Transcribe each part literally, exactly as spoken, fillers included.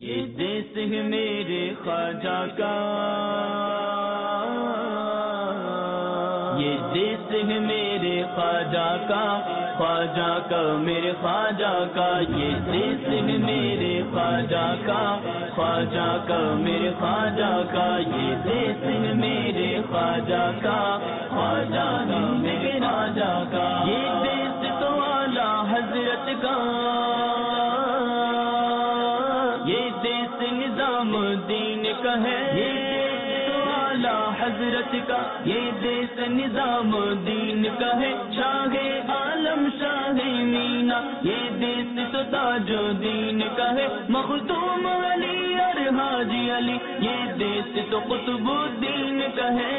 یہ دیس ہے میرے خواجہ کا، یہ دیس ہے میرے خواجہ کا، خواجہ کا میرے خواجہ کا، یہ دیس ہے میرے خواجہ کا، خواجہ کا میرے خواجہ کا، یہ دیس ہے میرے خواجہ کا، خواجہ کا میرے خواجہ کا، یہ دیس تو اعلیٰ حضرت کا، یہ دیس نظام دین کا ہے، یہ دیس تو اعلیٰ حضرت کا، یہ دیس نظام دین کا ہے، شاہ عالم شاہ مینا، یہ دیس تو تاج دین کا ہے، مخدوم علی اور حاجی علی، یہ دیس تو قطب الدین کا ہے،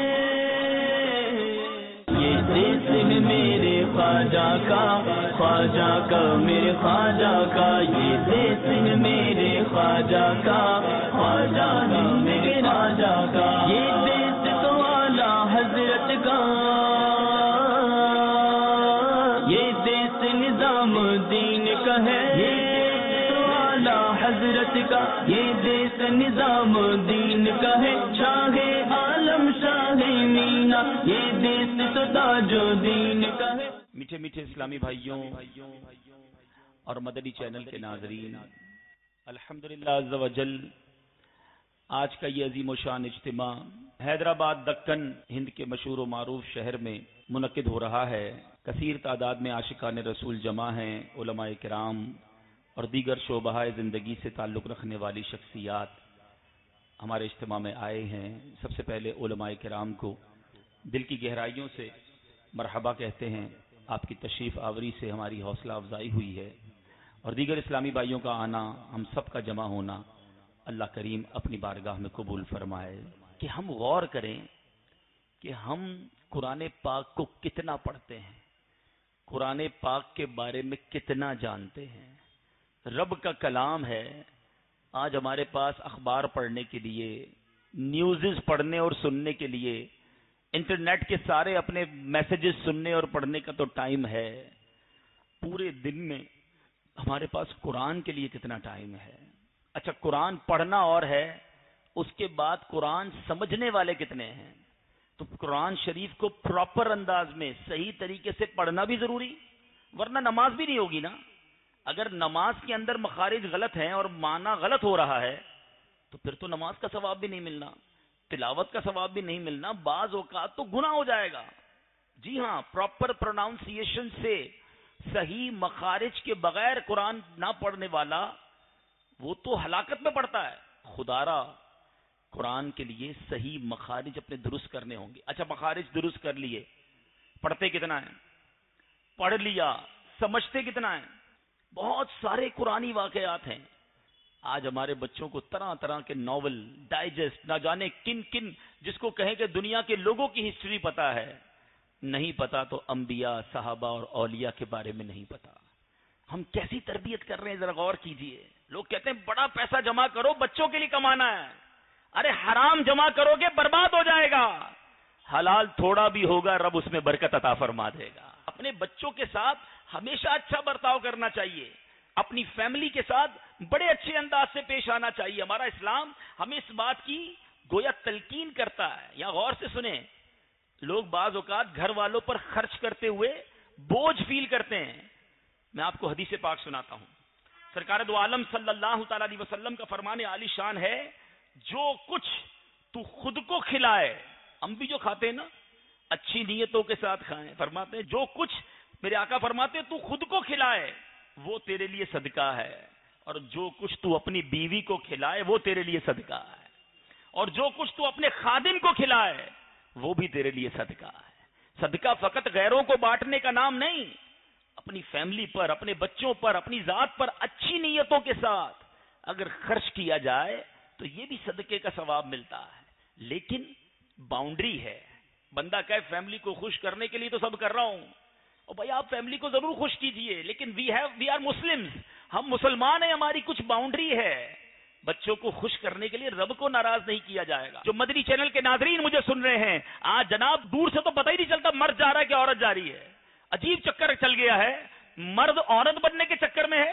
یہ دیس ہے میرے خواجہ کا، خواجہ کا میرے خواجہ کا، یہ دیس ہے میرے خواجہ کا، خواجہ کا میرے خواجہ کا، یہ دیس تو اعلیٰ حضرت کا، یہ دیس نظام دین کا ہے، یہ دیس تو اعلیٰ حضرت کا، یہ دیس نظام دین کا ہے، شاہ عالم شاہ مینا، یہ دیس تو تاج دین کا ہے۔ میٹھے میٹھے اسلامی بھائیوں اور مدنی چینل کے ناظرین، الحمدللہ عز و جل آج کا یہ عظیم و شان اجتماع حیدرآباد دکن ہند کے مشہور و معروف شہر میں منعقد ہو رہا ہے۔ کثیر تعداد میں عاشقان رسول جمع ہیں، علماء کرام اور دیگر شعبہ زندگی سے تعلق رکھنے والی شخصیات ہمارے اجتماع میں آئے ہیں۔ سب سے پہلے علماء کرام کو دل کی گہرائیوں سے مرحبا کہتے ہیں، آپ کی تشریف آوری سے ہماری حوصلہ افزائی ہوئی ہے، اور دیگر اسلامی بھائیوں کا آنا، ہم سب کا جمع ہونا اللہ کریم اپنی بارگاہ میں قبول فرمائے۔ کہ ہم غور کریں کہ ہم قرآن پاک کو کتنا پڑھتے ہیں، قرآن پاک کے بارے میں کتنا جانتے ہیں۔ رب کا کلام ہے، آج ہمارے پاس اخبار پڑھنے کے لیے، نیوزز پڑھنے اور سننے کے لیے، انٹرنیٹ کے سارے اپنے میسیجز سننے اور پڑھنے کا تو ٹائم ہے، پورے دن میں ہمارے پاس قرآن کے لیے کتنا ٹائم ہے؟ اچھا، قرآن پڑھنا اور ہے، اس کے بعد قرآن سمجھنے والے کتنے ہیں؟ تو قرآن شریف کو پراپر انداز میں صحیح طریقے سے پڑھنا بھی ضروری، ورنہ نماز بھی نہیں ہوگی نا۔ اگر نماز کے اندر مخارج غلط ہیں اور معنی غلط ہو رہا ہے تو پھر تو نماز کا ثواب بھی نہیں ملنا، تلاوت کا ثواب بھی نہیں ملنا، بعض اوقات تو گناہ ہو جائے گا۔ جی ہاں، پراپر پروناؤنسیشن سے صحیح مخارج کے بغیر قرآن نہ پڑھنے والا وہ تو ہلاکت میں پڑتا ہے۔ خدا را قرآن کے لیے صحیح مخارج اپنے درست کرنے ہوں گے۔ اچھا، مخارج درست کر لیے، پڑھتے کتنا ہے؟ پڑھ لیا، سمجھتے کتنا ہے؟ بہت سارے قرآنی واقعات ہیں۔ آج ہمارے بچوں کو طرح طرح کے ناول، ڈائجسٹ، نہ جانے کن کن، جس کو کہیں کہ دنیا کے لوگوں کی ہسٹری پتا ہے، نہیں پتا تو انبیاء، صحابہ اور اولیاء کے بارے میں نہیں پتا۔ ہم کیسی تربیت کر رہے ہیں، ذرا غور کیجئے۔ لوگ کہتے ہیں بڑا پیسہ جمع کرو، بچوں کے لیے کمانا ہے۔ ارے حرام جمع کرو گے برباد ہو جائے گا، حلال تھوڑا بھی ہوگا رب اس میں برکت عطا فرما دے گا۔ اپنے بچوں کے ساتھ ہمیشہ اچھا برتاؤ کرنا چاہیے، اپنی فیملی کے ساتھ بڑے اچھے انداز سے پیش آنا چاہیے۔ ہمارا اسلام ہمیں اس بات کی گویا تلقین کرتا ہے۔ یا غور سے سنیں، لوگ بعض اوقات گھر والوں پر خرچ کرتے ہوئے بوجھ فیل کرتے ہیں۔ میں آپ کو حدیث پاک سناتا ہوں۔ سرکار دو عالم صلی اللہ تعالی علیہ وسلم کا فرمان عالی شان ہے، جو کچھ تو خود کو کھلائے، ہم بھی جو کھاتے ہیں نا اچھی نیتوں کے ساتھ کھائیں، فرماتے ہیں جو کچھ میرے آقا فرماتے ہیں تو خود کو کھلائے وہ تیرے لیے صدقہ ہے، اور جو کچھ تو اپنی بیوی کو کھلائے وہ تیرے لیے صدقہ ہے، اور جو کچھ تو اپنے خادم کو کھلائے وہ بھی تیرے لیے صدقہ ہے۔ صدقہ فقط غیروں کو بانٹنے کا نام نہیں، اپنی فیملی پر، اپنے بچوں پر، اپنی ذات پر اچھی نیتوں کے ساتھ اگر خرچ کیا جائے تو یہ بھی صدقے کا ثواب ملتا ہے۔ لیکن باؤنڈری ہے، بندہ کہے فیملی کو خوش کرنے کے لیے تو سب کر رہا ہوں، اور بھائی آپ فیملی کو ضرور خوش کیجئے، لیکن we have we are Muslims, ہم مسلمان ہیں، ہماری کچھ باؤنڈری ہے۔ بچوں کو خوش کرنے کے لیے رب کو ناراض نہیں کیا جائے گا۔ جو مدنی چینل کے ناظرین مجھے سن رہے ہیں، آج جناب دور سے تو پتہ ہی نہیں چلتا مرد جا رہا ہے کہ عورت جا رہی ہے، عجیب چکر چل گیا ہے، مرد عورت بننے کے چکر میں ہے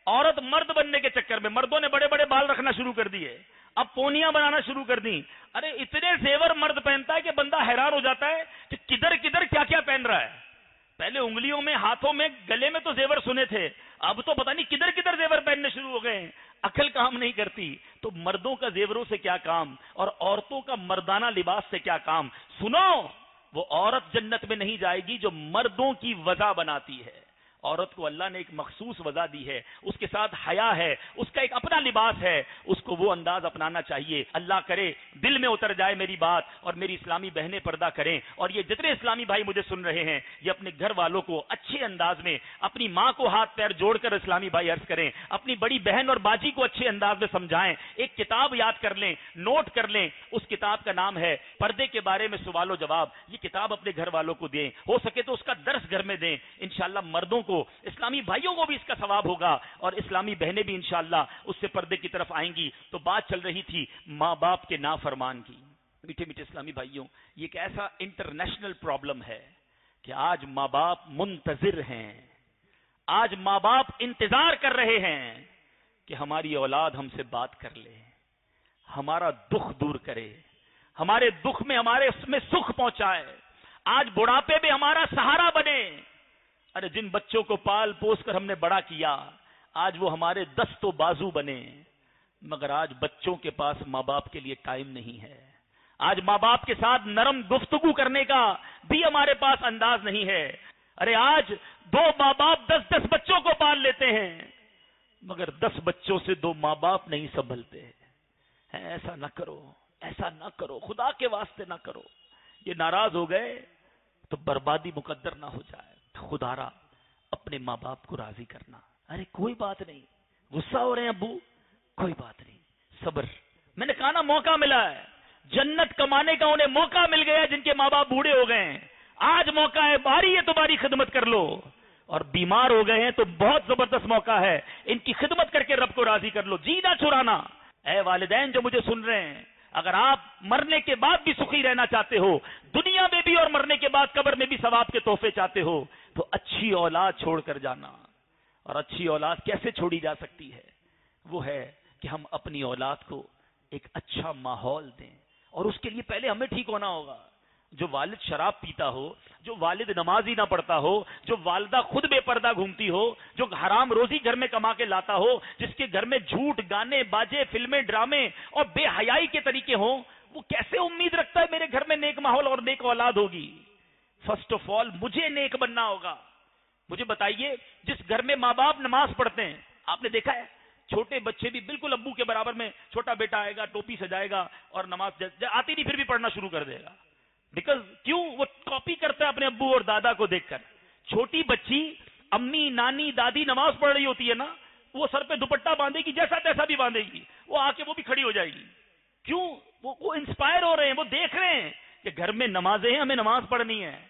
عورت مرد بننے کے چکر میں مردوں نے بڑے بڑے بال رکھنا شروع کر دیے، اب پونیاں بنانا شروع کر دی. ارے اتنے زیور مرد پہنتا ہے کہ بندہ حیران ہو جاتا ہے کہ کدھر کدھر کیا کیا پہن رہا ہے. پہلے انگلیوں میں، ہاتھوں میں، گلے میں تو زیور سنے تھے، اب تو پتہ نہیں کدھر کدھر زیور پہننے شروع ہو گئے. عقل کام نہیں کرتی. تو مردوں کا زیوروں سے کیا کام اور عورتوں کا مردانہ لباس سے کیا کام. سنو، وہ عورت جنت میں نہیں جائے گی جو مردوں کی وضع بناتی ہے. عورت کو اللہ نے ایک مخصوص وضع دی ہے، اس کے ساتھ حیا ہے، اس کا ایک اپنا لباس ہے، اس کو وہ انداز اپنانا چاہیے. اللہ کرے دل میں اتر جائے میری بات اور میری اسلامی بہنیں پردہ کریں، اور یہ جتنے اسلامی بھائی مجھے سن رہے ہیں یہ اپنے گھر والوں کو اچھے انداز میں، اپنی ماں کو ہاتھ پیر جوڑ کر اسلامی بھائی عرض کریں، اپنی بڑی بہن اور باجی کو اچھے انداز میں سمجھائیں. ایک کتاب یاد کر لیں، نوٹ کر لیں، اس کتاب کا نام ہے پردے کے بارے میں سوال و جواب. یہ کتاب اپنے گھر والوں کو دیں، ہو سکے تو اس کا درس گھر میں دیں. انشاءاللہ مردوں کو، اسلامی بھائیوں کو بھی اس کا ثواب ہوگا اور اسلامی بہنیں بھی انشاءاللہ اس سے پردے کی طرف آئیں گی. تو بات چل رہی تھی ماں باپ کے نافرمان کی. میٹھے میٹھے اسلامی بھائیوں، یہ ایک ایسا انٹرنیشنل پرابلم ہے کہ آج ماں باپ منتظر ہیں، آج ماں باپ انتظار کر رہے ہیں کہ ہماری اولاد ہم سے بات کر لے، ہمارا دکھ دور کرے، ہمارے دکھ میں ہمارے اس میں سکھ پہنچائے، آج بڑھاپے میں ہمارا سہارا بنے. ارے جن بچوں کو پال پوس کر ہم نے بڑا کیا آج وہ ہمارے دست و بازو بنے، مگر آج بچوں کے پاس ماں باپ کے لیے ٹائم نہیں ہے. آج ماں باپ کے ساتھ نرم گفتگو کرنے کا بھی ہمارے پاس انداز نہیں ہے. ارے آج دو ماں باپ دس دس بچوں کو پال لیتے ہیں مگر دس بچوں سے دو ماں باپ نہیں سنبھلتے. ایسا نہ کرو، ایسا نہ کرو، خدا کے واسطے نہ کرو. یہ ناراض ہو گئے تو بربادی مقدر نہ ہو جائے. خدا را اپنے ماں باپ کو راضی کرنا. ارے کوئی بات نہیں، غصہ ہو رہے ہیں ابو، کوئی بات نہیں، صبر. میں نے کہا نا موقع ملا ہے، جنت کمانے کا انہیں موقع مل گیا جن کے ماں باپ بوڑھے ہو گئے ہیں. آج موقع ہے، باری ہے تمہاری خدمت کر لو. اور بیمار ہو گئے ہیں تو بہت زبردست موقع ہے، ان کی خدمت کر کے رب کو راضی کر لو. جی نہ چھڑانا. اے والدین جو مجھے سن رہے ہیں، اگر آپ مرنے کے بعد بھی سخی رہنا چاہتے ہو، دنیا میں بھی اور مرنے کے بعد قبر میں بھی ثواب کے تحفے چاہتے ہو، تو اچھی اولاد چھوڑ کر جانا. اور اچھی اولاد کیسے چھوڑی جا سکتی ہے؟ وہ ہے کہ ہم اپنی اولاد کو ایک اچھا ماحول دیں، اور اس کے لیے پہلے ہمیں ٹھیک ہونا ہوگا. جو والد شراب پیتا ہو، جو والد نماز ہی نہ پڑھتا ہو، جو والدہ خود بے پردہ گھومتی ہو، جو حرام روزی گھر میں کما کے لاتا ہو، جس کے گھر میں جھوٹ، گانے باجے، فلمیں، ڈرامے اور بے حیائی کے طریقے ہوں، وہ کیسے امید رکھتا ہے میرے گھر میں نیک ماحول اور نیک اولاد ہوگی؟ فرسٹ آف آل مجھے نیک بننا ہوگا. مجھے بتائیے، جس گھر میں ماں باپ نماز پڑھتے ہیں، آپ نے دیکھا ہے چھوٹے بچے بھی بالکل ابو کے برابر میں، چھوٹا بیٹا آئے گا ٹوپی سجائے گا اور نماز آتی نہیں پھر بھی پڑھنا شروع کر دے گا. بیکاز کیوں؟ وہ کاپی کرتا ہے اپنے ابو اور دادا کو دیکھ کر. چھوٹی بچی امی، نانی، دادی نماز پڑھ رہی ہوتی ہے نا، وہ سر پہ دوپٹہ باندھے گی، جیسا تیسا بھی باندھے گی، وہ آ کے وہ بھی کھڑی ہو جائے گی. کیوں؟ وہ, وہ انسپائر ہو رہے ہیں، وہ دیکھ رہے ہیں کہ گھر میں نمازیں ہیں، ہمیں نماز پڑھنی ہے.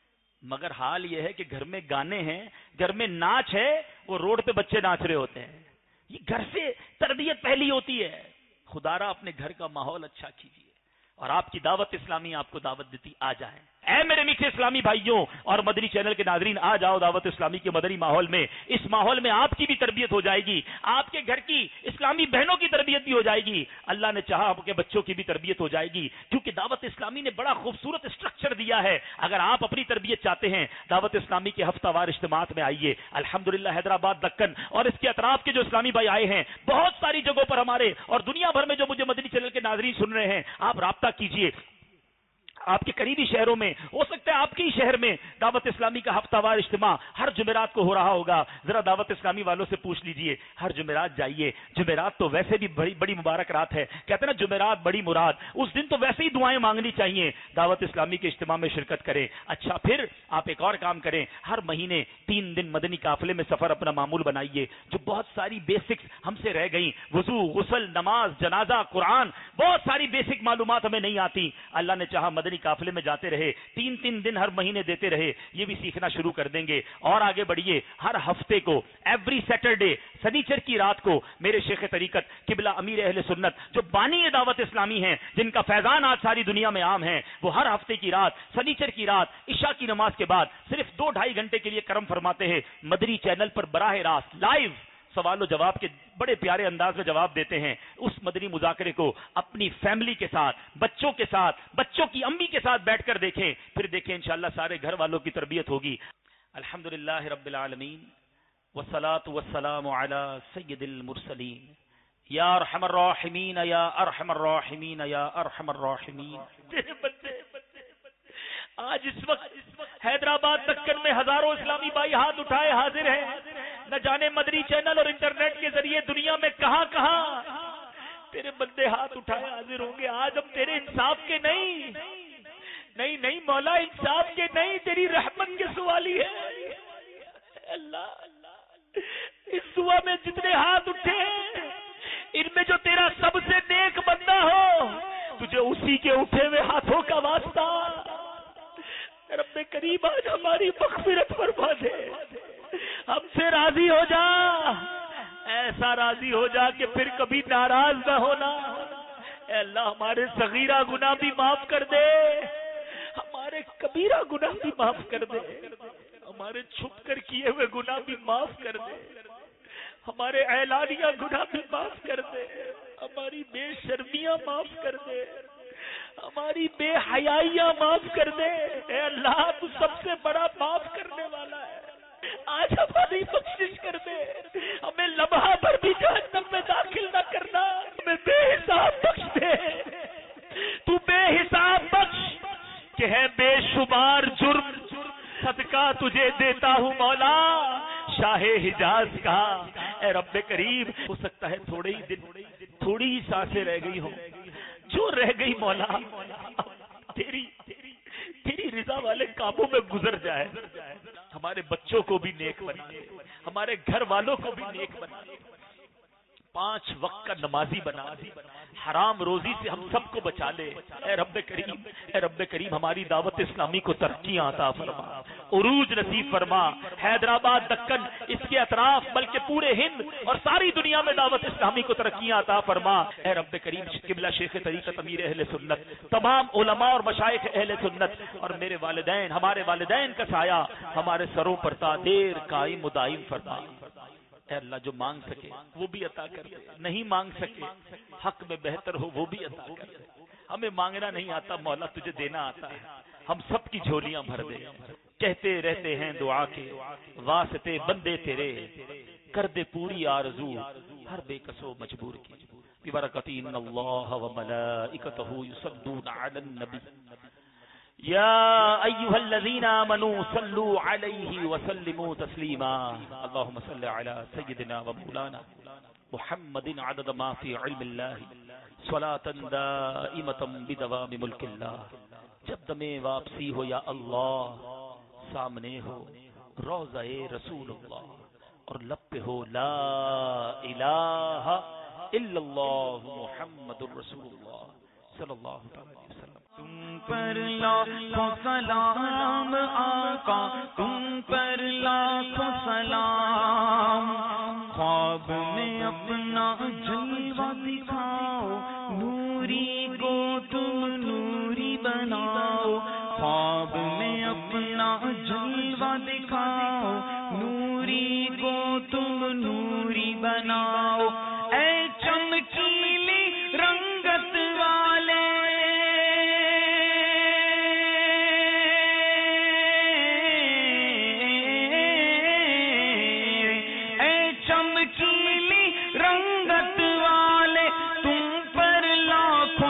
مگر حال یہ ہے کہ گھر میں گانے ہیں، گھر میں ناچ ہے، وہ روڈ پہ بچے ناچ رہے ہوتے ہیں. یہ گھر سے تربیت پہلی ہوتی ہے. خدا را اپنے گھر کا ماحول اچھا کیجیے، اور آپ کی دعوت اسلامی آپ کو دعوت دیتی، آ جائیں. اے میرے میٹھے اسلامی بھائیوں اور مدنی چینل کے ناظرین، آ جاؤ دعوت اسلامی کے مدنی ماحول میں. اس ماحول میں آپ کی بھی تربیت ہو جائے گی، آپ کے گھر کی اسلامی بہنوں کی تربیت بھی ہو جائے گی، اللہ نے چاہا آپ کے بچوں کی بھی تربیت ہو جائے گی. کیونکہ دعوت اسلامی نے بڑا خوبصورت اسٹرکچر دیا ہے. اگر آپ اپنی تربیت چاہتے ہیں، دعوت اسلامی کے ہفتہ وار اجتماعات میں آئیے. الحمدللہ حیدرآباد، دکن اور اس کے اطراف کے جو اسلامی بھائی آئے ہیں، بہت ساری جگہوں پر ہمارے اور دنیا بھر میں جو مجھے مدنی چینل کے ناظرین سن رہے ہیں، آپ رابطہ کیجیے. آپ کے قریبی شہروں میں، ہو سکتا ہے آپ کے ہی شہر میں دعوت اسلامی کا ہفتہ وار اجتماع ہر جمعرات کو ہو رہا ہوگا. ذرا دعوت اسلامی والوں سے پوچھ لیجئے، ہر جمعرات جائیے. جمعرات تو ویسے بھی بڑی بڑی مبارک رات ہے، کہتے ہیں نا جمعرات بڑی مراد. اس دن تو ویسے ہی دعائیں مانگنی چاہیے. دعوت اسلامی کے اجتماع میں شرکت کریں. اچھا، پھر آپ ایک اور کام کریں، ہر مہینے تین دن مدنی قافلے میں سفر اپنا معمول بنائیے. جو بہت ساری بیسکس ہم سے رہ گئیں، وضو، غسل، نماز، جنازہ، قرآن، بہت ساری بیسک معلومات ہمیں نہیں آتی. اللہ نے چاہا مدنی قافلے میں جاتے رہے، تین تین دن ہر مہینے دیتے رہے، یہ بھی سیکھنا شروع کر دیں گے. اور آگے بڑھیے، ہر ہفتے کو ایوری سیٹرڈے سنیچر کی رات کو میرے شیخ طریقت قبلہ امیر اہل سنت جو بانی دعوت اسلامی ہیں، جن کا فیضان آج ساری دنیا میں عام ہے، وہ ہر ہفتے کی رات سنیچر کی رات عشاء کی نماز کے بعد صرف دو ڈھائی گھنٹے کے لیے کرم فرماتے ہیں. مدنی چینل پر براہ راست لائیو سوال و جواب کے بڑے پیارے انداز میں جواب دیتے ہیں. اس مدنی مذاکرے کو اپنی فیملی کے ساتھ، بچوں کے ساتھ، بچوں کی امی کے ساتھ بیٹھ کر دیکھیں، پھر دیکھیں انشاءاللہ سارے گھر والوں کی تربیت ہوگی. الحمدللہ رب العالمین والصلاة والسلام علی سید المرسلین یا ارحم الراحمین یا ارحم الراحمین یا ارحم الراحمین. تیرے بندے آج اس وقت حیدرآباد دکن میں ہزاروں اسلامی بھائی ہاتھ اٹھائے حاضر ہیں. نہ جانے مدنی چینل اور انٹرنیٹ کے ذریعے دنیا میں کہاں کہاں تیرے بندے ہاتھ اٹھائے حاضر ہوں گے. آج ہم تیرے انصاف کے نہیں نہیں نہیں مولا، انصاف کے نہیں، تیری رحمت کے سوالی ہے. اللہ اس دعا میں جتنے ہاتھ اٹھے ہیں ان میں جو تیرا سب سے نیک بندہ ہو، تجھے اسی کے اٹھے ہوئے ہاتھوں کا واسطہ رب کریم آج ہماری مغفرت فرما دے. ہم سے راضی ہو جا، ایسا راضی ہو جا کہ پھر کبھی ناراض نہ ہونا. اے اللہ ہمارے صغیرہ گناہ بھی معاف کر دے، ہمارے کبیرہ گناہ بھی معاف کر دے، ہمارے چھپ کر کیے ہوئے گناہ بھی معاف کر دے، ہمارے اعلانیہ گناہ بھی معاف کر دے، ہماری بے شرمیاں معاف کر دے، ہماری بے حیائیاں معاف کر دے. اے اللہ تو سب سے بڑا معاف کرنے والا ہے. آج ہماری بخشش کر دے، ہمیں لمحہ پر بھی جہنم میں داخل نہ کرنا، ہمیں بے حساب بخش دے. تو بے حساب بخش کہ ہے بے شمار جرم صدقہ تجھے دیتا ہوں مولا شاہ حجاز کا. اے رب کریم ہو سکتا ہے تھوڑے ہی دن، تھوڑی ہی سانسیں رہ گئی ہوں، جو رہ گئی مولا تیری تیری رضا والے کاموں میں گزر جائے. ہمارے بچوں کو بھی نیک بنا دے، ہمارے گھر والوں کو بھی نیک بنا دے، پانچ وقت کا نمازی بنا دے، حرام روزی سے ہم سب کو بچا لے. اے رب کریم اے رب کریم ہماری دعوت اسلامی کو ترقیاں عطا فرما، عروج نصیب فرما. حیدرآباد دکن اس کے اطراف بلکہ پورے ہند اور ساری دنیا میں دعوت اسلامی کو ترقیاں عطا فرما. اے رب کریم قبلہ شیخ طریقت امیر اہل سنت، تمام علماء اور مشائخ اہل سنت اور میرے والدین، ہمارے والدین کا سایہ ہمارے سروں پر تا دیر قائم و دائم فرما. اے اللہ جو مانگ سکے وہ بھی عطا کر دے، نہیں مانگ سکے حق میں بہتر ہو وہ بھی عطا کر دے. ہمیں مانگنا نہیں آتا مولا، تجھے دینا آتا ہے. ہم سب کی جھولیاں بھر دے. کہتے رہتے ہیں دعا کے واسطے بندے تیرے، کر دے پوری آرزو ہر بے کسو مجبور کی. ببرکت ان اللہ وملائکتہ یصلون علی النبی یا ایھا الذین آمنوا صلوا علیہ وسلموا تسلیما. اللهم صل علی سیدنا و مولانا محمد عدد ما فی علم اللہ صلاة دائمة بدوام ملک اللہ. جب دم واپسی ہو یا اللہ، سامنے ہو روضہ رسول اللہ اور لب پہ ہو لا الہ الا اللہ محمد الرسول اللہ صلی اللہ علیہ وسلم. تم پر لاکھوں سلام آقا، تم پر لاکھوں سلام. خواب میں اپنا جلوہ دکھاؤ، نوری کو تم نوری بناؤ. خواب میں اپنا جلوہ دکھاؤ، نوری کو تم نوری بناؤ. اے چمکیلی رنگت والے، اے چمکیلی رنگت والے، تم پر لاکھوں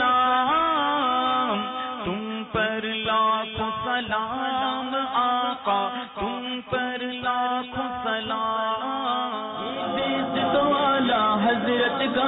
سلام، تم پر لاکھوں سلام آقا، تم پر لاکھوں سلام. دیس تو اعلیٰ حضرت کا،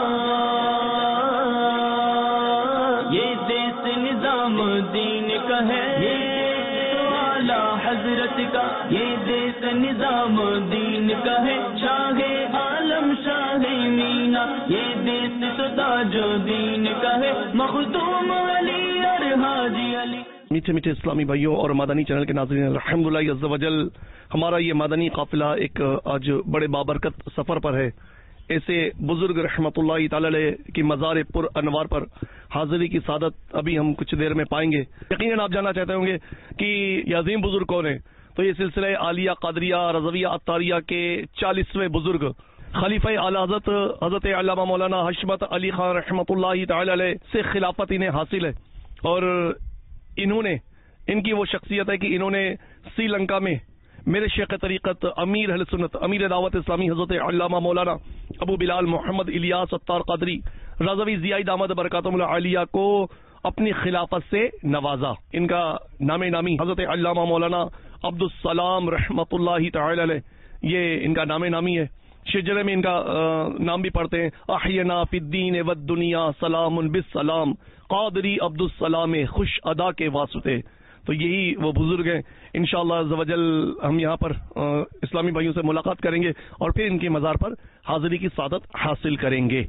یہ دیس نظام دین کا ہے. یہ دیس تو اعلیٰ حضرت کا، یہ دیس نظام دین کا ہے. شاہ عالم شاہ مینا، یہ دیس تو تاج دین کا ہے. مخدوم علی اور حاجی علی. میٹھے میٹھے اسلامی بھائیوں اور مدنی چینل کے ناظرین، الحمدللہ عز و جل ہمارا یہ مدنی قافلہ ایک آج بڑے بابرکت سفر پر ہے. ایسے بزرگ رحمت اللہ تعالی علیہ کی مزار پر انوار پر حاضری کی سعادت ابھی ہم کچھ دیر میں پائیں گے. یقیناً آپ جاننا چاہتے ہوں گے کہ یہ عظیم بزرگ کون ہیں. تو یہ سلسلہ عالیہ قادریہ رضویہ عطاریہ کے چالیسویں بزرگ खलीफा आला हज़रत हज़रत अल्लामा मौलाना हशमत अली खान रहमतुल्लाहि ताला अलैह से खिलाफत इन्हें हासिल है और इन्होंने इनकी वो शख्सियत है कि इन्होंने श्रीलंका में मेरे शेख तरीक़त अमीर अहले सुन्नत अमीर दावत इस्लामी हज़रत अल्लामा मौलाना अबू बिलाल मोहम्मद इलियास अत्तार क़ादरी रज़वी ज़ियाई दामद बरकातुहुल आलिया को अपनी खिलाफत से नवाजा। इनका नामे नामी हज़रत अल्लामा मौलाना अब्दुल सलाम रहमतुल्लाहि ताला अलैह, ये इनका नामे नामी है। शिजरे में इनका नाम भी पढ़ते हैं, अहयना फिद्दीन व दुनिया सलामुन बिस्सलाम क़ादरी अब्दुल सलाम खुश अदा के वास्ते। तो यही वो बुजुर्ग हैं। इंशाअल्लाह अज़्ज़ व जल हम यहाँ पर इस्लामी भाइयों से मुलाकात करेंगे और फिर इनकी मज़ार पर हाजिरी की सादत हासिल करेंगे।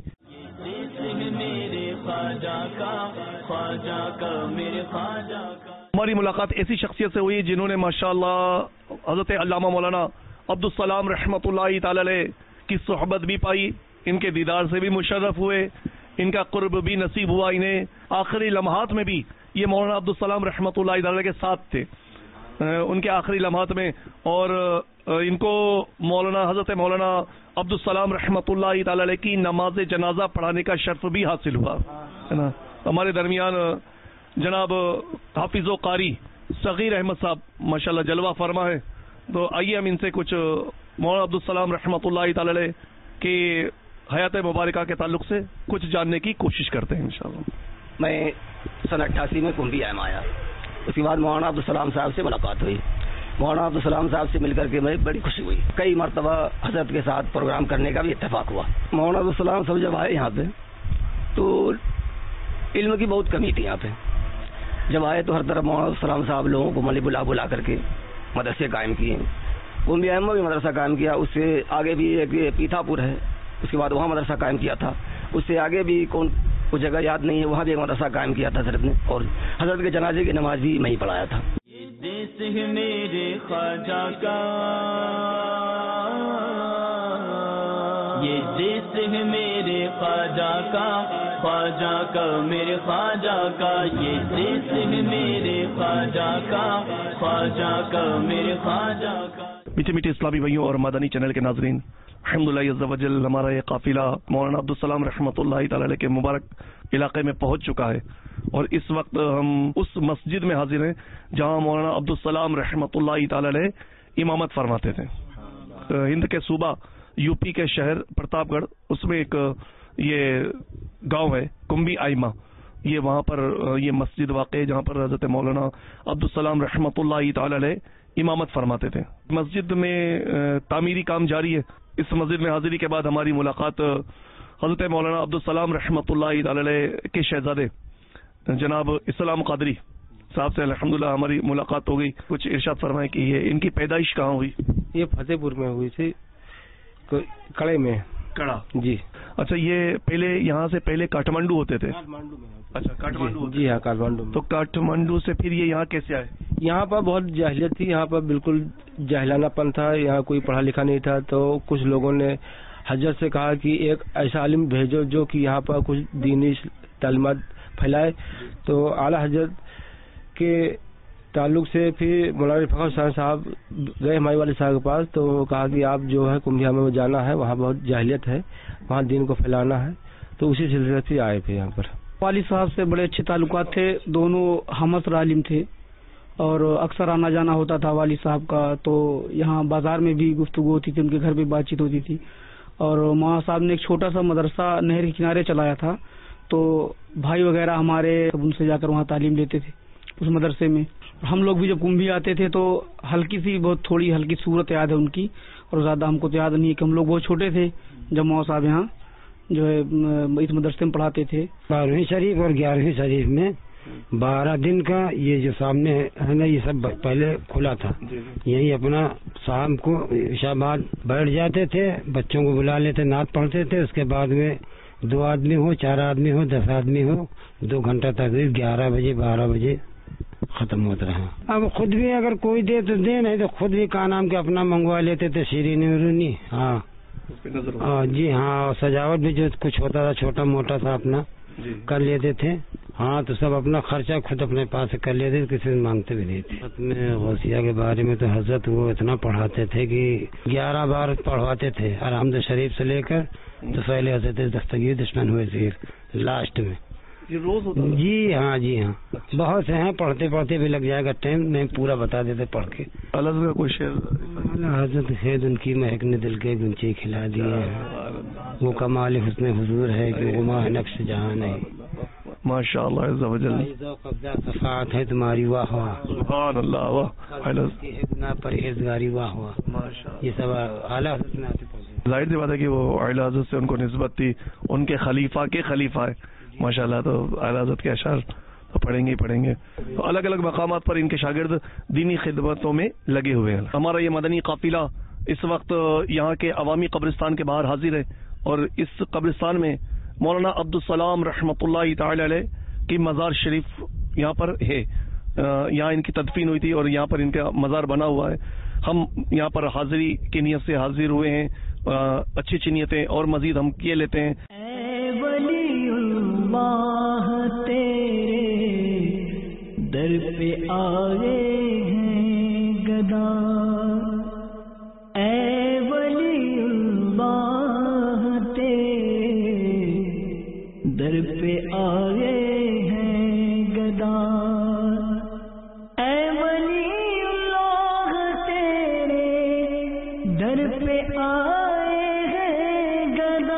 हमारी मुलाकात ऐसी शख्सियत से हुई जिन्होंने माशाअल्लाह हज़रत अल्लामा मौलाना अब्दुल सलाम रहमतुल्लाहि ताला अलैह की सोहबत भी पाई, इनके दीदार से भी मुशर्रफ हुए, इनका कुर्ब भी नसीब हुआ इन्हें। आखिरी लम्हात में भी ये मौलाना अब्दुल सलाम रहमतुल्लाहि ताला के साथ थे उनके आखिरी लम्हात में, और इनको मौलाना हज़रत मौलाना अब्दुल सलाम रहमतुल्लाहि ताला अलैह की नमाज जनाजा पढ़ाने का शर्फ भी हासिल हुआ है ना। हमारे दरमियान जनाब हाफिज़ो कारी सगीर अहमद साहब माशाल्लाह जलवा फरमा है। तो आइए हम इनसे कुछ मौलाना अब्दुल सलाम रहमतुल्लाहि ताला अलैह के हयात मुबारका के ताल्लुक से कुछ जानने की कोशिश करते हैं इंशाअल्लाह। मैं सन अट्ठासी में कुंभी आयम आया, उसके बाद मौलाना अब्दुल सलाम साहब से मुलाकात हुई। मौलाना अब्दुल सलाम साहब से मिलकर के मैं बड़ी खुशी हुई। कई मरतबा हजरत के साथ प्रोग्राम करने का भी इत्तेफाक हुआ। मौलाना अब्दुल सलाम साहब जब आए यहाँ पे तो इल्म की बहुत कमी थी यहाँ पे। जब आए तो हर तरफ मौलाना अब्दुल सलाम साहब लोगों को मली बुला बुला करके मदरसे कायम किए। कुंभी आयम में भी मदरसा कायम किया, उससे आगे भी एक पीथापुर है, उसके बाद वहाँ मदरसा कायम किया था। उससे आगे भी कौन कुछ जगह याद नहीं है, वहाँ भी एक मदरसा कायम किया था हजरत ने, और हजरत के जनाजे की नमाज भी मैं ही पढ़ाया था। ये देश है मेरे ख्वाजा का, ये देश है मेरे ख्वाजा का, ख्वाजा का मेरे ख्वाजा का, ये देश है मेरे ख्वाजा का, ख्वाजा का मेरे ख्वाजा का। मीठे मीठे इस्लामी भाइयों और मदनी चैनल के नाजरीन, अल्हम्दुलिल्लाह अज़्ज़ व जल हमारा ये काफिला मौलाना अब्दुल सलाम रहमतुल्लाहि ताला अलैह के मुबारक इलाके में पहुंच चुका है और इस वक्त हम उस मस्जिद में हाजिर हैं जहां मौलाना अब्दुल सलाम रहमतुल्लाहि ताला अलैह इमामत फरमाते थे। हिंद के सूबा यूपी के शहर प्रतापगढ़, उसमें एक ये गांव है कुंभी आइमा, ये वहां पर ये मस्जिद वाक़ है जहां पर हज़रत मौलाना अब्दुल सलाम रहमतुल्लाहि ताला अलैह इमामत फरमाते थे। मस्जिद में तामीरी काम जारी है। इस मस्जिद में हाजिरी के बाद हमारी मुलाकात हज़रत मौलाना अब्दुल सलाम रहमतुल्लाहि ताला अलैह के शहजादे जनाब इस्लाम क़ादरी साहब से अल्हम्दुलिल्लाह हमारी मुलाकात हो गई। कुछ इरशाद फरमाएं कि ये इनकी पैदाइश कहाँ हुई? ये फतेहपुर में हुई थी, कड़े में। कड़ा जी। अच्छा, ये पहले यहाँ से पहले काठमांडू होते थे? काठमांडू में। अच्छा, काठमांडू। जी हाँ, काठमांडू में। तो काठमांडू से फिर ये यहाँ कैसे आए? यहाँ पर बहुत जाहिलियत थी, यहाँ पर बिल्कुल जाहिलानापन था, यहाँ कोई पढ़ा लिखा नहीं था। तो कुछ लोगों ने हजरत से कहा कि एक ऐसा आलिम भेजो जो कि यहाँ पर कुछ दीनी तालीमात फैलाए। तो आला हजरत के ताल्लुक से फिर मौलाना फखर हुसैन साहब गए हमारे वाले साहब के पास, तो कहा कि आप जो है कुंभिया में जाना है, वहाँ बहुत जाहिलियत है, वहाँ दीन को फैलाना है। तो उसी सिलसिले से आए थे यहाँ पर। वाली साहब से बड़े अच्छे ताल्लुकात थे, दोनों हमअसर आलिम थे और अक्सर आना जाना होता था वाली साहब का। तो यहाँ बाजार में भी गुफ्तगू होती थी, उनके घर भी बातचीत होती थी। और मौलाना साहब ने एक छोटा सा मदरसा नहर के किनारे चलाया था, तो भाई वगैरह हमारे उनसे जाकर वहाँ तालीम लेते थे उस मदरसे में। हम लोग भी जब कुंभी आते थे तो हल्की सी बहुत थोड़ी हल्की सूरत याद है उनकी, और ज्यादा हमको तो याद नहीं है कि हम लोग बहुत छोटे थे जब मौलाना साहब यहाँ जो है इस मदरसे में पढ़ाते थे। बारहवीं शरीफ और ग्यारहवीं शरीफ में बारह दिन का ये जो सामने है ना, ये सब पहले खुला था। यही अपना शाम को इशा बाद बैठ जाते थे, बच्चों को बुला लेते, नात पढ़ते थे। उसके बाद में दो आदमी हो, चार आदमी हो, दस आदमी हो, दो घंटा तक ग्यारह बजे बारह बजे खत्म होता रहा। अब खुद भी अगर कोई दे तो दे, नहीं तो खुद भी का नाम के अपना मंगवा लेते थे, शीरीनी उरूनी। हाँ हाँ जी हाँ, सजावट भी जो कुछ होता था छोटा मोटा था अपना कर लेते थे। ہاں تو سب اپنا خرچہ خود اپنے پاس سے کر لیتے، کسی سے مانگتے بھی نہیں تھے. میں غوثیہ کے بارے میں تو حضرت وہ اتنا پڑھاتے تھے کہ گیارہ بار پڑھواتے تھے، الحمد شریف سے لے کر تو پہلے حضرت دستگیر دشمن ہوئے تھے لاسٹ میں. یہ روز ہوتا تھا؟ جی ہاں جی ہاں، بہت سے ہیں، پڑھتے پڑھتے بھی لگ جائے گا ٹائم، نہیں پورا بتا دیتے پڑھ کے. الگ کا کوئی شعر؟ حضرت خید ان کی مہک نے دل کے گنچے کھلا دیے، وہ کمال حسن حضور ہے کہ غما نقش جہاں نہیں. ماشاء اللہ عز و جل. قبضہ صفات ہے تمہاری واہ واہ، سبحان اللہ. واہ اتنا پرہیزگاری واہ واہ. یہ سب اعلیٰ حضرت میں آتے پڑھتے. ظاہر سی بات ہے کہ وہ اعلیٰ حضرت سے ان کو نسبت تھی، ان کے خلیفہ کے خلیفہ ہے ماشاء اللہ. تو اعلیٰ حضرت کے اشعار تو پڑھیں گے ہی پڑھیں گے. تو الگ الگ مقامات پر ان کے شاگرد دینی خدمتوں میں لگے ہوئے ہیں. ہمارا یہ مدنی قافلہ اس وقت یہاں کے عوامی قبرستان کے باہر حاضر ہے، اور اس قبرستان میں مولانا عبدالسلام رحمۃ اللہ تعالی علیہ کی مزار شریف یہاں پر ہے. یہاں ان کی تدفین ہوئی تھی اور یہاں پر ان کا مزار بنا ہوا ہے. ہم یہاں پر حاضری کی نیت سے حاضر ہوئے ہیں. اچھی اچھی نیتیں اور مزید ہم کیے لیتے ہیں. اے ولی اللہ تیرے در پہ آئے ہیں گدا، اے ولی اللہ تیرے در پہ آئے ہیں گدا، اے ولی اللہ تیرے در پہ آئے ہیں گدا،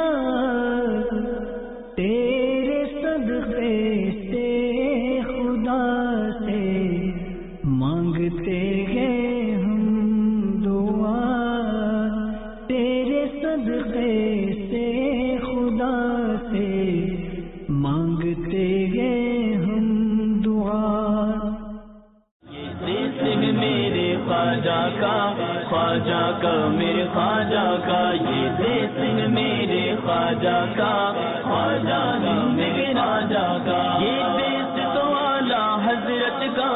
تیرے صدقے سے خدا سے مانگتے ہیں ہم دعا، تیرے صدقے سے خدا سے مانگتے ہیں ہم دعا. یہ سنگ میرے خواجہ کا، خواجہ کا میرے خواجہ کا، یہ سنگ میرے خواجہ کا، خواجہ میرے راجہ کا، یہ دیس تو اعلیٰ حضرت کا،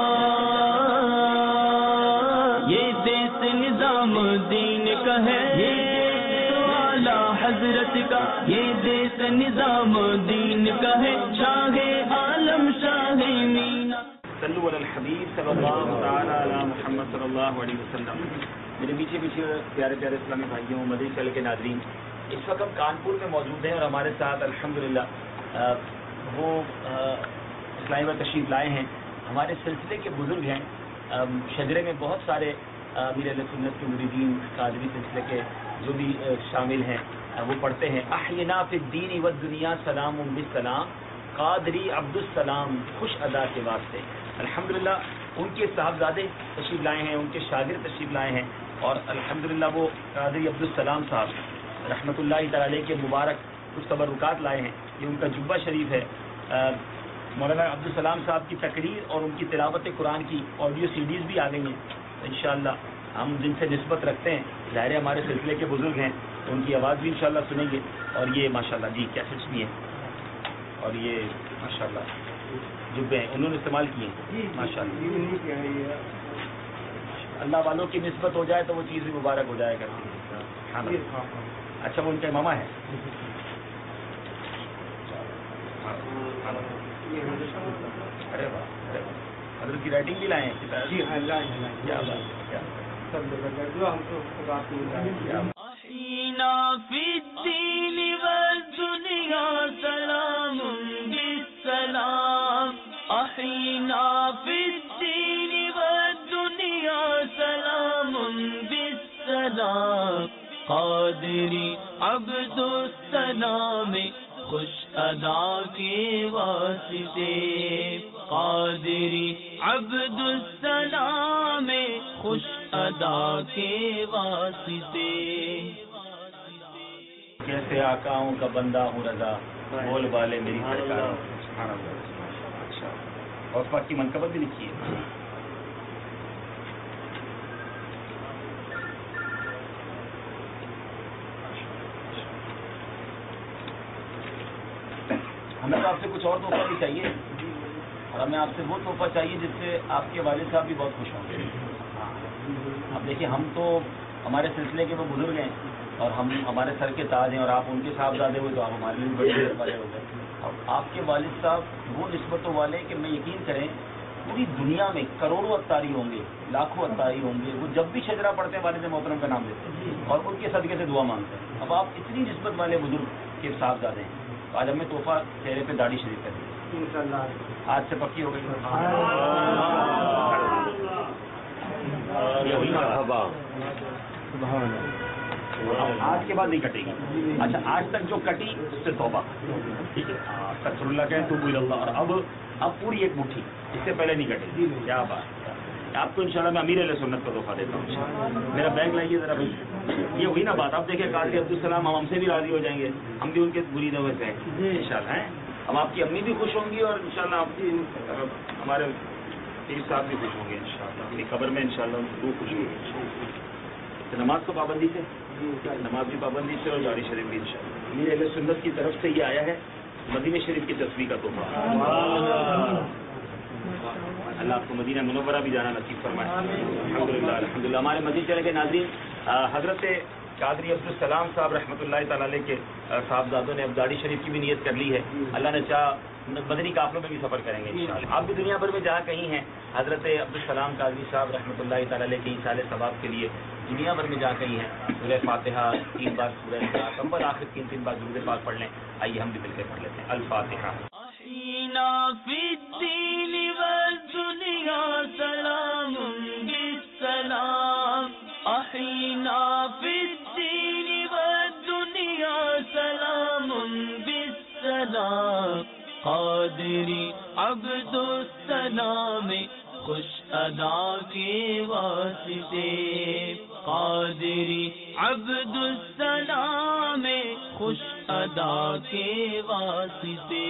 یہ دیس نظام دین کا ہے، یہ دیس تو اعلیٰ حضرت کا، یہ دیس نظام دین کا ہے، شاہ عالم شاہ مینا. صلو علی الحبیب صلی اللہ تعالی علی محمد صلی اللہ علیہ وسلم. میرے پیچھے پیچھے پیارے پیارے اسلامی بھائیوں، مدنی چینل کے ناظرین، اس وقت ہم کانپور میں موجود ہیں اور ہمارے ساتھ الحمدللہ وہ اسلامی بھائی تشریف لائے ہیں. ہمارے سلسلے کے بزرگ ہیں، شجرے میں بہت سارے امیر اہل سنت کے مریدین قادری سلسلے کے جو بھی شامل ہیں وہ پڑھتے ہیں. احینا فی الدین والدنیا سلام بالسلام قادری عبدالسلام خوش ادا کے واسطے. الحمدللہ ان کے صاحبزادے تشریف لائے ہیں، ان کے شاگرد تشریف لائے ہیں، اور الحمدللہ وہ قادری عبدالسلام صاحب رحمۃ اللہ تعالی علیہ کے مبارک کچھ تبرکات لائے ہیں. یہ ان کا جبہ شریف ہے. مولانا عبدالسلام صاحب کی تقریر اور ان کی تلاوت قرآن کی آڈیو سی ڈیز بھی آ گئی ہیں. انشاءاللہ ہم جن سے نسبت رکھتے ہیں، ظاہر ہمارے سلسلے کے بزرگ ہیں، تو ان کی آواز بھی انشاءاللہ سنیں گے. اور یہ ماشاءاللہ جی کیسٹس بھی ہیں، اور یہ ماشاءاللہ جبے ہیں انہوں نے استعمال کیے ہیں ماشاءاللہ. اللہ والوں کی نسبت ہو جائے تو وہ چیز بھی مبارک ہو جائے گا. اچھا وہ ان کا امامہ ہے. ارے واہ، حضرت کی رائٹنگ بھی لائے ہیں. احینا فی الدین والدنیا سلام بالسلام، احینا فی الدین والدنیا سلام بالسلام، قادری عبدالسلام خوش ادا کے واسطے، قادری عبدالسلام خوش ادا کے واسطے. کیسے آقاؤں کا بندہ ہوں رضا، بول والے میری سرکار. اچھا، اور پاک کی منقبت بھی لکھی ہے. ہمیں تو آپ سے کچھ اور تحفہ بھی چاہیے، اور ہمیں آپ سے وہ تحفہ چاہیے جس سے آپ کے والد صاحب بھی بہت خوش ہوں گے. اب دیکھیے ہم تو ہمارے سلسلے کے وہ بزرگ ہیں اور ہم ہمارے سر کے تاج ہیں، اور آپ ان کے صاحبزادے ہوئے تو آپ ہمارے لیے بڑے والے ہو گئے. اور آپ کے والد صاحب وہ نسبتوں والے کہ میں یقین کریں پوری دنیا میں کروڑوں اتاری ہوں گے، لاکھوں اتاری ہوں گے، وہ جب بھی شجرا پڑھتے ہیں والد محترم کا نام لیتے ہیں اور ان کے صدقے سے دعا مانگتے ہیں. اب آپ اتنی نسبت والے بزرگ کے صاحبزادے ہیں، آج ہمیں تحفہ چہرے پہ داڑھی شریف کر دی، آج سے پکی ہو گئی. آج کے بعد نہیں کٹے گی. اچھا آج تک جو کٹی اس سے توبہ، ٹھیک ہے، استغفر اللہ کہیں تو بول اللہ. اور اب اب پوری ایک مٹھی، اس سے پہلے نہیں کٹے گی. کیا بات ہے. آپ کو انشاءاللہ میں امیر علیہ سنت کا تحفہ دیتا ہوں. میرا بیگ لائیے ذرا بھائی. یہ ہوئی نا بات. آپ دیکھیں قاضی عبدالسلام ہم ہم سے بھی راضی ہو جائیں گے، ہم بھی ان کے بری دعوے سے ہیں انشاءاللہ. ہیں اب آپ کی امی بھی خوش ہوں گی اور انشاءاللہ آپ کی ہمارے پیر صاحب بھی خوش ہوں گے انشاءاللہ. اپنی قبر میں انشاءاللہ ان کو خوش ہوگی. نماز کو پابندی سے، نماز کی پابندی سے اور داڑھی شریف بھی انشاءاللہ. امیر اہل سنت کی طرف سے یہ آیا ہے مدینہ شریف کی تصویر کا تحفہ. اللہ آپ کو مدینہ منورہ بھی جانا نصیب فرمائے. الحمدللہ الحمدللہ. ہمارے مدینہ چلے گئے ناظرین، حضرت قادری عبدالسلام صاحب رحمۃ اللہ تعالی علیہ کے صاحبزادوں نے اب داڑھی شریف کی بھی نیت کر لی ہے. اللہ نے چاہ مدنی قافلوں میں بھی سفر کریں گے انشاءاللہ. آپ بھی دنیا بھر میں جہاں کہیں ہیں حضرت عبدالسلام قادری صاحب رحمۃ اللہ تعالی علیہ کے ایصال ثواب کے لیے دنیا بھر میں جہاں کہیں ہیں سورہ فاتحہ تین بار، سورہ اخلاص کمبل آخر تین تین بار درود پاک پڑھ لیں. آئیے ہم بھی مل کے پڑھ لیتے ہیں. الفاتحہ. احینا فی الدین والدنیا سلام بالسلام. احینا فی الدین والدنیا سلام بالسلام. قادری عبد السلام خوش ادا کے واسطے. قادری عبد السلام خوش ادا کے واسطے.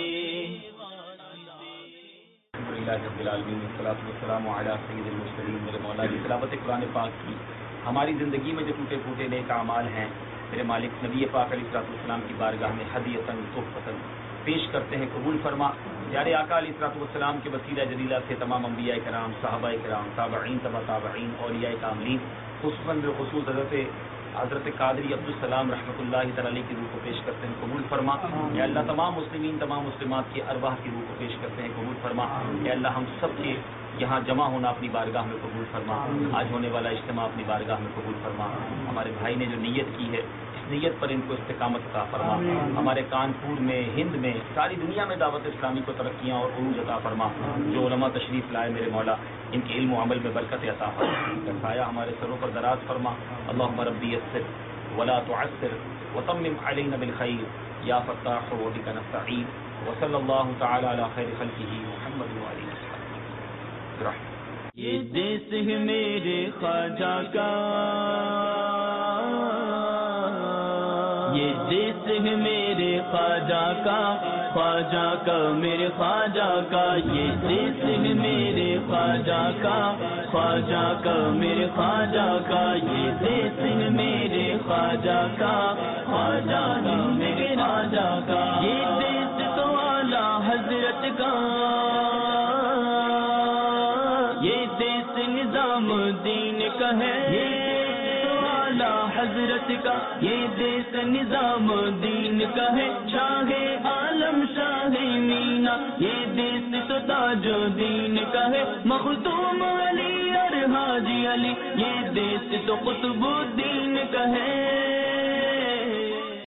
رب العالمین والصلاۃ والسلام علی سید المرسلین. میرے مولا کی تلاوت قرآن پاک کی ہماری زندگی میں جو ٹوٹے پھوٹے نیک اعمال ہیں میرے مالک نبی پاک علیہ الصلوۃ والسلام کی بارگاہ میں ہدیۃً تحفۃً پیش کرتے ہیں. قبول فرما. پیارے آقا علیہ الصلوۃ والسلام کے وسیلہ جلیلہ سے تمام انبیاء کرام، صحابہ کرام، تابعین، تبع تابعین، اولیاء کاملین، خصوصاً بالخصوص حضرت حضرت قادری عبدالسلام رحمۃ اللہ تعالی علیہ کی روح کو پیش کرتے ہیں. قبول فرما. یا اللہ تمام مسلمین تمام مسلمات کے ارواح کی روح کو پیش کرتے ہیں. قبول فرما. یا اللہ ہم سب کے یہاں جمع ہونا اپنی بارگاہ میں قبول فرما. آج ہونے والا اجتماع اپنی بارگاہ میں قبول فرما. ہمارے بھائی نے جو نیت کی ہے اس نیت پر ان کو استقامت عطا فرما. ہمارے کانپور میں، ہند میں، ساری دنیا میں دعوت اسلامی کو ترقیاں اور عروج عطا فرما. جو علماء تشریف لائے میرے مولا ان کے علم و عمل میں برکت عطا فرما. سایہ ہمارے سروں پر دراز فرما. اللہم ربی یسر ولا تعسر وتمم علینا بالخیر یا فتاح وبک نستعین. وصلی اللہ تعالی علی خیر خلقہ محمد وعلی وسلم. یہ دیس ہے میرے خواجہ کا، یہ دیس ہے میرے خواجہ کا، خواجہ کا میرے خواجہ کا. یہ دیس ہے میرے خواجہ کا، خواجہ کا میرے خواجہ کا. یہ دیس ہے میرے خواجہ کا، خواجہ کا میرے خواجہ کا. یہ دیس تو اعلیٰ حضرت کا، یہ دیس نظام دین کا ہے. یہ دیس تو اعلیٰ حضرت کا، یہ دیس نظام دین کا ہے. شاہ عالم شاہ مینا، یہ دیس تو تاج دین کا ہے. مخدوم علی اور حاجی علی، یہ دیس تو قطب الدین کا ہے.